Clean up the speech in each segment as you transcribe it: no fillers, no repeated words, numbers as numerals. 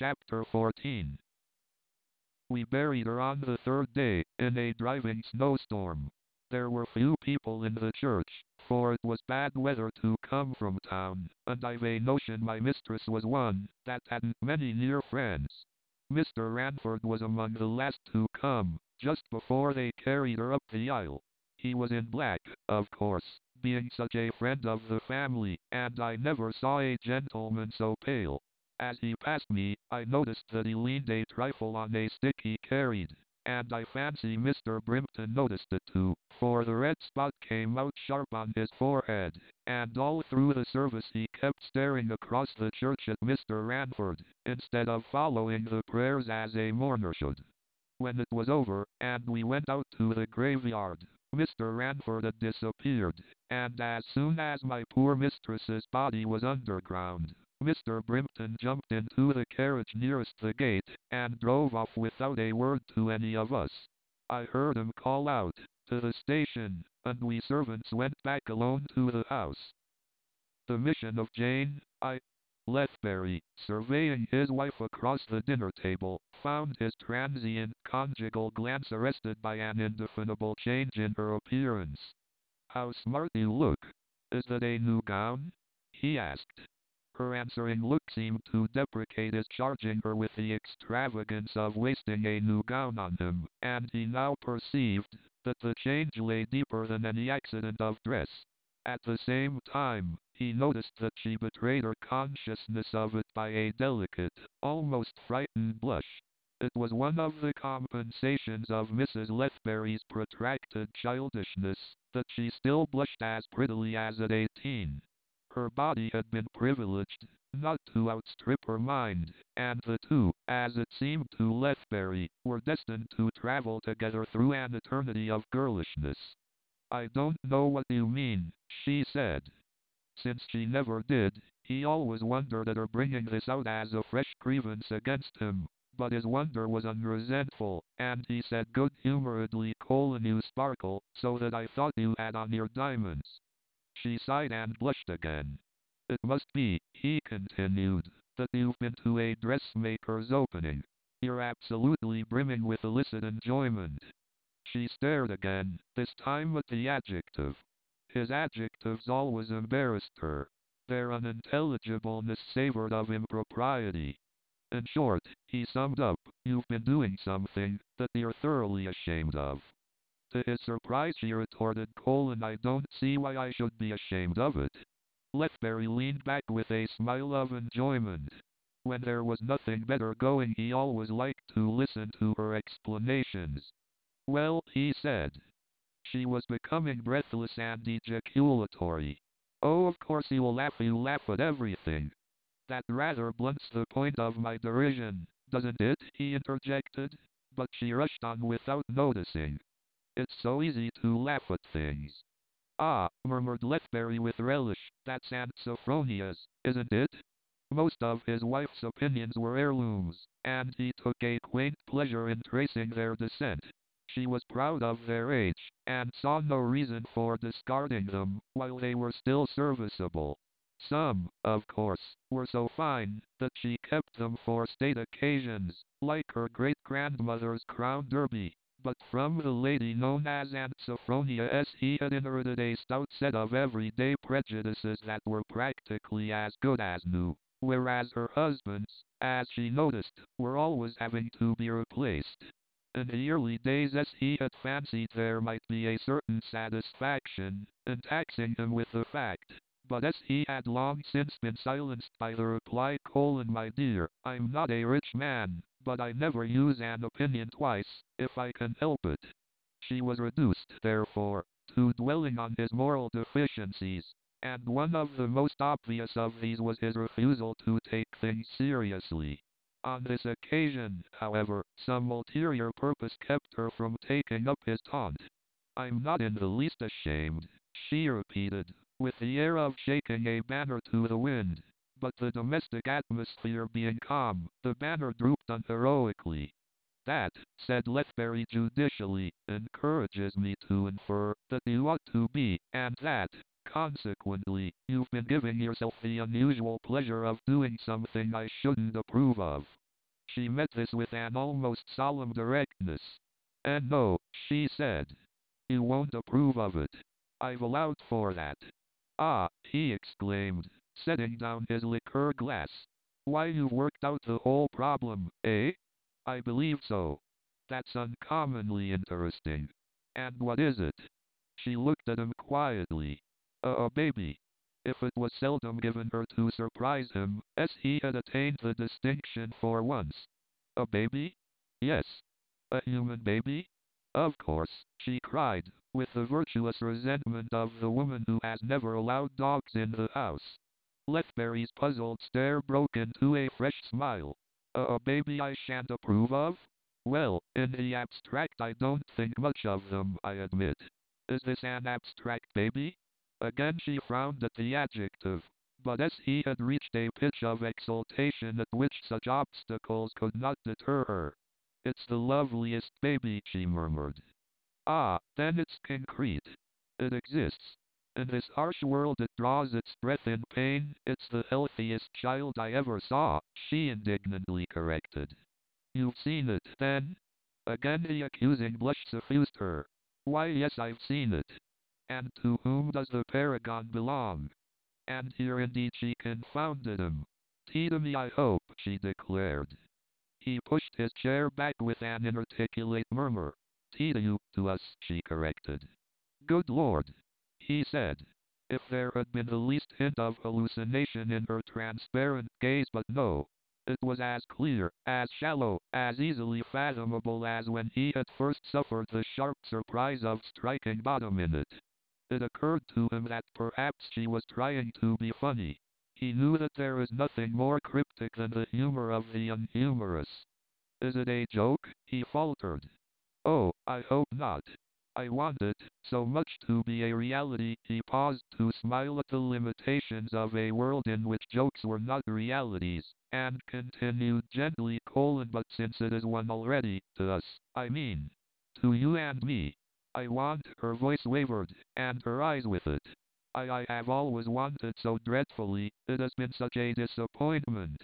Chapter 14. We buried her on the third day, in a driving snowstorm. There were few people in the church, for it was bad weather to come from town, and I've a notion my mistress was one that hadn't many near friends. Mr. Ranford was among the last to come, just before they carried her up the aisle. He was in black, of course, being such a friend of the family, and I never saw a gentleman so pale. As he passed me, I noticed that he leaned a trifle on a stick he carried, and I fancy Mr. Brimpton noticed it too, for the red spot came out sharp on his forehead, and all through the service he kept staring across the church at Mr. Ranford, instead of following the prayers as a mourner should. When it was over, and we went out to the graveyard, Mr. Ranford had disappeared, and as soon as my poor mistress's body was underground, Mr. Brimpton jumped into the carriage nearest the gate, and drove off without a word to any of us. I heard him call out, "To the station," and we servants went back alone to the house. The mission of Jane, Lethbury, surveying his wife across the dinner table, found his transient conjugal glance arrested by an indefinable change in her appearance. "How smart you look. Is that a new gown?" he asked. Her answering look seemed to deprecate his charging her with the extravagance of wasting a new gown on him, and he now perceived that the change lay deeper than any accident of dress. At the same time, he noticed that she betrayed her consciousness of it by a delicate, almost frightened blush. It was one of the compensations of Mrs. Lethbury's protracted childishness, that she still blushed as prettily as at 18. Her body had been privileged not to outstrip her mind, and the two, as it seemed to Lethbury, were destined to travel together through an eternity of girlishness. "I don't know what you mean," she said. Since she never did, he always wondered at her bringing this out as a fresh grievance against him, but his wonder was unresentful, and he said good-humoredly, "Colin, you sparkle, so that I thought you had on your diamonds." She sighed and blushed again. "It must be," he continued, "that you've been to a dressmaker's opening. You're absolutely brimming with illicit enjoyment." She stared again, this time at the adjective. His adjectives always embarrassed her. Their unintelligibleness savored of impropriety. "In short," he summed up, "you've been doing something that you're thoroughly ashamed of." To his surprise she retorted, "Colin, I don't see why I should be ashamed of it." Lethbury leaned back with a smile of enjoyment. When there was nothing better going he always liked to listen to her explanations. "Well," he said. She was becoming breathless and ejaculatory. "Oh, of course you laugh at everything." "That rather blunts the point of my derision, doesn't it?" he interjected. But she rushed on without noticing. "It's so easy to laugh at things." "Ah," murmured Lethbury with relish, "that's Aunt Sophronia's, isn't it?" Most of his wife's opinions were heirlooms, and he took a quaint pleasure in tracing their descent. She was proud of their age, and saw no reason for discarding them while they were still serviceable. Some, of course, were so fine that she kept them for state occasions, like her great-grandmother's crown derby. But from the lady known as Aunt Sophronia he had inherited a stout set of everyday prejudices that were practically as good as new, whereas her husband's, as she noticed, were always having to be replaced. In the early days he had fancied there might be a certain satisfaction in taxing him with the fact, but he had long since been silenced by the reply, "Colin, my dear, I'm not a rich man, but I never use an opinion twice, if I can help it." She was reduced, therefore, to dwelling on his moral deficiencies, and one of the most obvious of these was his refusal to take things seriously. On this occasion, however, some ulterior purpose kept her from taking up his taunt. "I'm not in the least ashamed," she repeated, with the air of shaking a banner to the wind. But the domestic atmosphere being calm, the banner drooped unheroically. "That," said Lethbury judicially, "encourages me to infer that you ought to be, and that, consequently, you've been giving yourself the unusual pleasure of doing something I shouldn't approve of." She met this with an almost solemn directness. And no, she said. You won't approve of it. I've allowed for that. Ah, he exclaimed, setting down his liqueur glass. Why, you've worked out the whole problem, eh? I believe so. That's uncommonly interesting. And what is it? She looked at him quietly. A baby. If it was seldom given her to surprise him, as he had attained the distinction for once. A baby? Yes. A human baby? Of course, she cried, with the virtuous resentment of the woman who has never allowed dogs in the house. Lethbury's puzzled stare broke into a fresh smile. A baby I shan't approve of? Well, in the abstract I don't think much of them, I admit. Is this an abstract baby? Again she frowned at the adjective, but as he had reached a pitch of exultation at which such obstacles could not deter her. It's the loveliest baby, she murmured. Ah, then it's concrete. It exists. In this harsh world it draws its breath in pain. It's the healthiest child I ever saw, she indignantly corrected. You've seen it, then? Again the accusing blush suffused her. Why, yes, I've seen it. And to whom does the paragon belong? And here indeed she confounded him. To me, I hope, she declared. He pushed his chair back with an inarticulate murmur. To us, she corrected. Good Lord, he said. If there had been the least hint of hallucination in her transparent gaze, but no. It was as clear, as shallow, as easily fathomable as when he had first suffered the sharp surprise of striking bottom in it. It occurred to him that perhaps she was trying to be funny. He knew that there is nothing more cryptic than the humor of the unhumorous. Is it a joke? He faltered. Oh, I hope not. I want it so much to be a reality. He paused to smile at the limitations of a world in which jokes were not realities, and continued gently, but since it is one already, to us, I mean. To you and me. I want, her voice wavered, and her eyes with it. I have always wanted so dreadfully, it has been such a disappointment.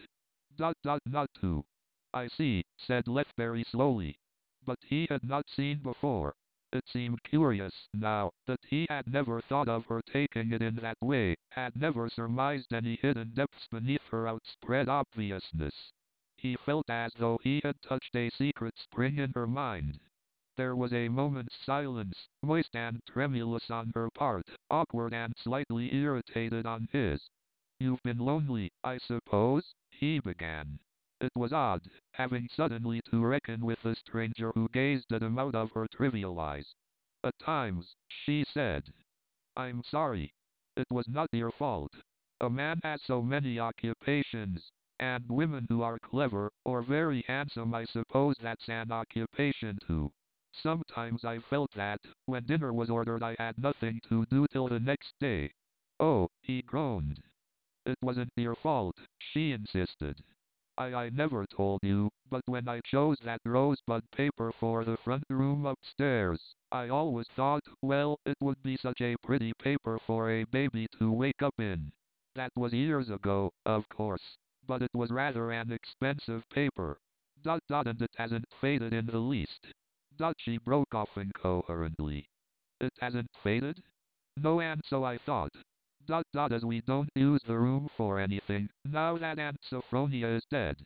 Not to. I see, said Lethbury slowly. But he had not seen before. It seemed curious, now, that he had never thought of her taking it in that way, had never surmised any hidden depths beneath her outspread obviousness. He felt as though he had touched a secret spring in her mind. There was a moment's silence, moist and tremulous on her part, awkward and slightly irritated on his. You've been lonely, I suppose? He began. It was odd, having suddenly to reckon with a stranger who gazed at him out of her trivial eyes. At times, she said. I'm sorry. It was not your fault. A man has so many occupations, and women who are clever, or very handsome, I suppose that's an occupation too. Sometimes I felt that, when dinner was ordered, I had nothing to do till the next day. Oh, he groaned. It wasn't your fault, she insisted. I never told you, but when I chose that rosebud paper for the front room upstairs, I always thought, well, it would be such a pretty paper for a baby to wake up in. That was years ago, of course, but it was rather an expensive paper. And it hasn't faded in the least. She broke off incoherently. It hasn't faded? No, and so I thought. As we don't use the room for anything, now that Aunt Sophronia is dead.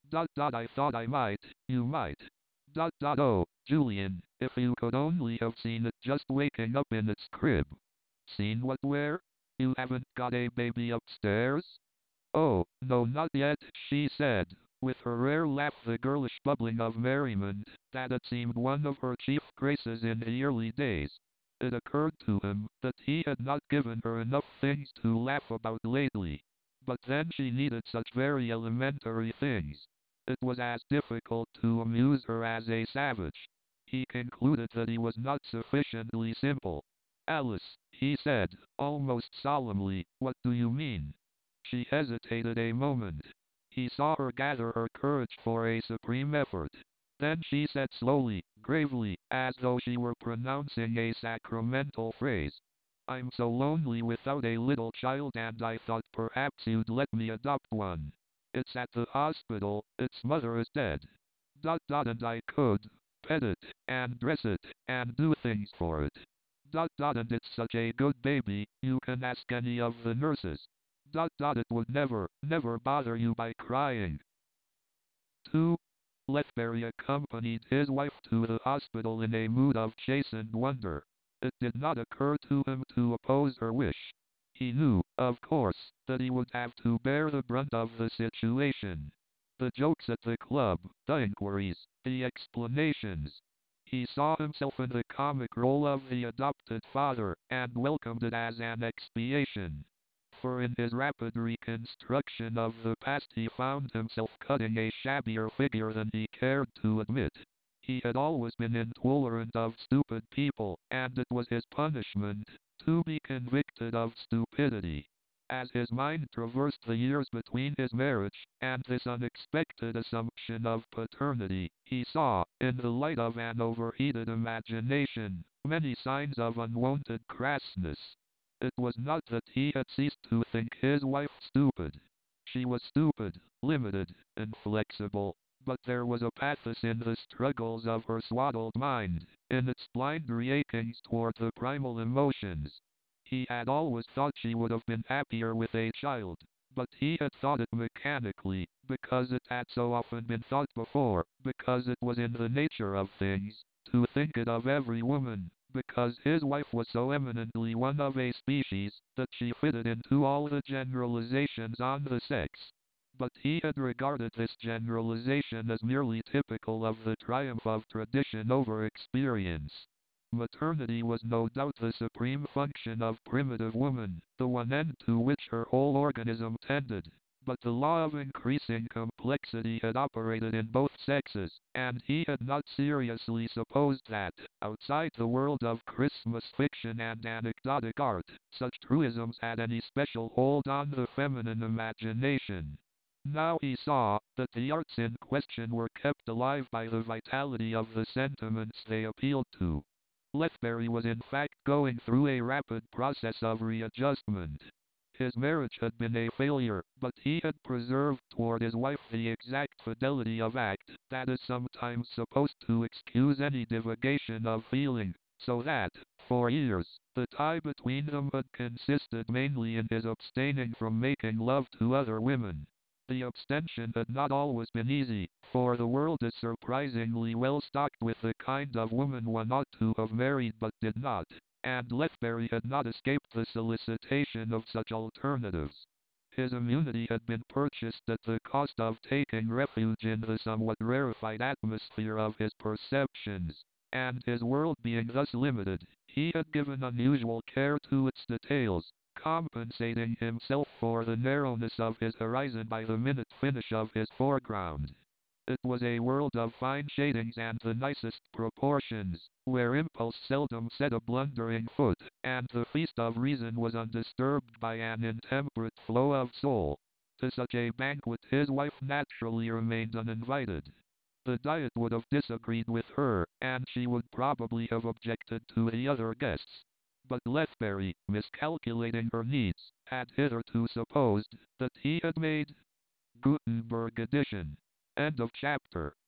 I thought I might, you might. Oh, Julian, if you could only have seen it just waking up in its crib. Seen what, where? You haven't got a baby upstairs? Oh, no, not yet, she said, with her rare laugh, the girlish bubbling of merriment that had seemed one of her chief graces in the early days. It occurred to him that he had not given her enough things to laugh about lately. But then she needed such very elementary things. It was as difficult to amuse her as a savage. He concluded that he was not sufficiently simple. Alice, he said, almost solemnly, what do you mean? She hesitated a moment. He saw her gather her courage for a supreme effort. Then she said slowly, gravely, as though she were pronouncing a sacramental phrase. I'm so lonely without a little child, and I thought perhaps you'd let me adopt one. It's at the hospital, its mother is dead. And I could pet it, and dress it, and do things for it. And it's such a good baby, you can ask any of the nurses. It would never bother you by crying. 2. Lethbury accompanied his wife to the hospital in a mood of chastened wonder. It did not occur to him to oppose her wish. He knew, of course, that he would have to bear the brunt of the situation. The jokes at the club, the inquiries, the explanations. He saw himself in the comic role of the adopted father, and welcomed it as an expiation. For in his rapid reconstruction of the past he found himself cutting a shabbier figure than he cared to admit. He had always been intolerant of stupid people, and it was his punishment to be convicted of stupidity. As his mind traversed the years between his marriage and this unexpected assumption of paternity, he saw, in the light of an overheated imagination, many signs of unwonted crassness. It was not that he had ceased to think his wife stupid. She was stupid, limited, inflexible, but there was a pathos in the struggles of her swaddled mind, in its blind reachings toward the primal emotions. He had always thought she would have been happier with a child, but he had thought it mechanically, because it had so often been thought before, because it was in the nature of things, to think it of every woman, because his wife was so eminently one of a species, that she fitted into all the generalizations on the sex. But he had regarded this generalization as merely typical of the triumph of tradition over experience. Maternity was no doubt the supreme function of primitive woman, the one end to which her whole organism tended. But the law of increasing complexity had operated in both sexes, and he had not seriously supposed that, outside the world of Christmas fiction and anecdotic art, such truisms had any special hold on the feminine imagination. Now he saw that the arts in question were kept alive by the vitality of the sentiments they appealed to. Lethbury was in fact going through a rapid process of readjustment. His marriage had been a failure, but he had preserved toward his wife the exact fidelity of act that is sometimes supposed to excuse any divagation of feeling, so that, for years, the tie between them had consisted mainly in his abstaining from making love to other women. The abstention had not always been easy, for the world is surprisingly well stocked with the kind of woman one ought to have married but did not, and Lethbury had not escaped the solicitation of such alternatives. His immunity had been purchased at the cost of taking refuge in the somewhat rarefied atmosphere of his perceptions, and his world being thus limited, he had given unusual care to its details, compensating himself for the narrowness of his horizon by the minute finish of his foreground. It was a world of fine shadings and the nicest proportions, where impulse seldom set a blundering foot, and the feast of reason was undisturbed by an intemperate flow of soul. To such a banquet his wife naturally remained uninvited. The diet would have disagreed with her, and she would probably have objected to the other guests. But Lethbury, miscalculating her needs, had hitherto supposed that he had made Gutenberg edition. End of chapter.